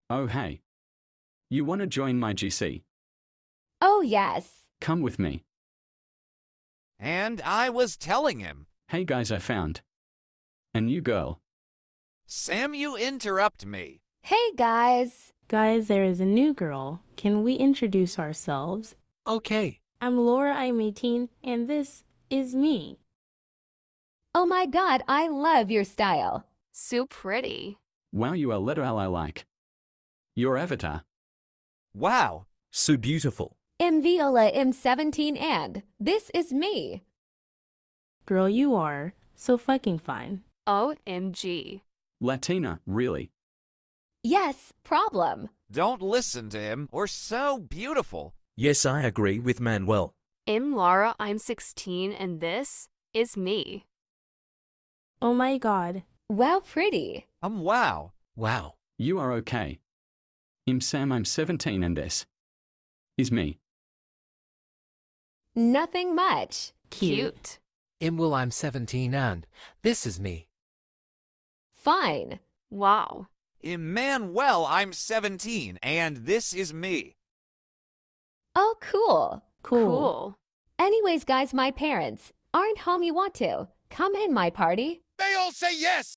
Oh hey. You wanna join my GC? Oh, yes. Come with me. And I was telling him, Hey guys, I found a new girl. Sam, you interrupt me. Hey, guys. Guys, there is a new girl. Can we introduce ourselves? Okay. I'm Laura, I'm 18, and this is me. Oh my God, I love your style. So pretty. Wow, you are letter L I like. Your avatar. Wow. So beautiful. I'm Viola, I'm 17, and this is me. Girl, you are so fucking fine. OMG. Latina, really? Yes, problem. Don't listen to him. We're so beautiful. Yes, I agree with Manuel. I'm Laura, I'm 16, and this is me. Oh my god. Wow, pretty. Wow. Wow. You are okay. I'm Sam, I'm 17 and this is me. Nothing much. Cute. Imwell, I'm 17 and this is me. Fine. Wow. Emmanuel, I'm 17, and this is me. Oh, cool. Cool. Anyways, guys, my parents aren't home. You want to come in my party? They all say yes!